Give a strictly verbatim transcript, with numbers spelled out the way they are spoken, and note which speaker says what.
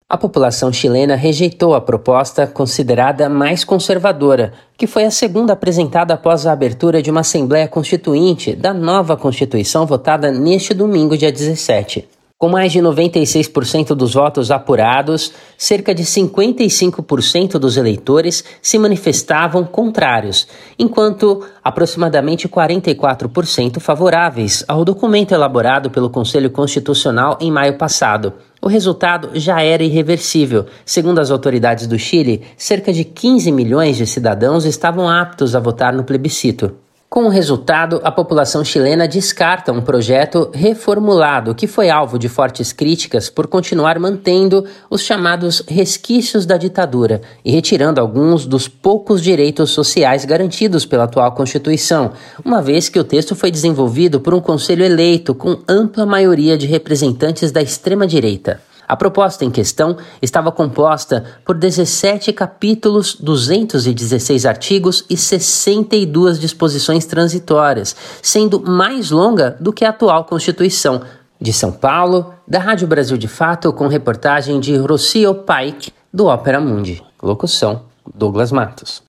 Speaker 1: A população chilena rejeitou a proposta considerada mais conservadora, que foi a segunda apresentada após a abertura de uma Assembleia Constituinte da nova Constituição votada neste domingo, dia dezessete. Com mais de noventa e seis por cento dos votos apurados, cerca de cinquenta e cinco por cento dos eleitores se manifestavam contrários, enquanto aproximadamente quarenta e quatro por cento favoráveis ao documento elaborado pelo Conselho Constitucional em maio passado. O resultado já era irreversível. Segundo as autoridades do Chile, cerca de quinze milhões de cidadãos estavam aptos a votar no plebiscito. Com o resultado, a população chilena descarta um projeto reformulado que foi alvo de fortes críticas por continuar mantendo os chamados resquícios da ditadura e retirando alguns dos poucos direitos sociais garantidos pela atual Constituição, uma vez que o texto foi desenvolvido por um conselho eleito com ampla maioria de representantes da extrema-direita. A proposta em questão estava composta por dezessete capítulos, duzentos e dezesseis artigos e sessenta e duas disposições transitórias, sendo mais longa do que a atual Constituição. De São Paulo, da Rádio Brasil de Fato, com reportagem de Rocio Paik, do Ópera Mundi. Locução: Douglas Matos.